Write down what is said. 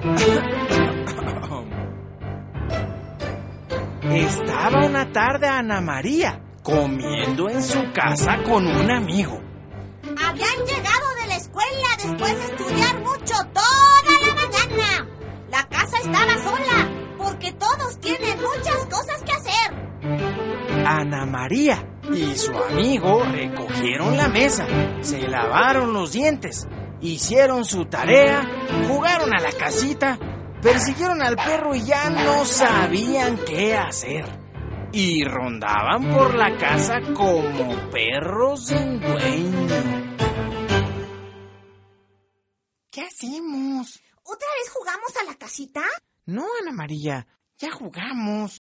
Estaba una tarde Ana María comiendo en su casa con un amigo. Habían llegado de la escuela después de estudiar mucho toda la mañana. La casa estaba sola porque todos tienen muchas cosas que hacer. Ana María y su amigo recogieron la mesa, se lavaron los dientes, hicieron su tarea, jugaron a la casita, persiguieron al perro y ya no sabían qué hacer. Y rondaban por la casa como perros sin dueño. ¿Qué hacemos? ¿Otra vez jugamos a la casita? No, Ana María, ya jugamos.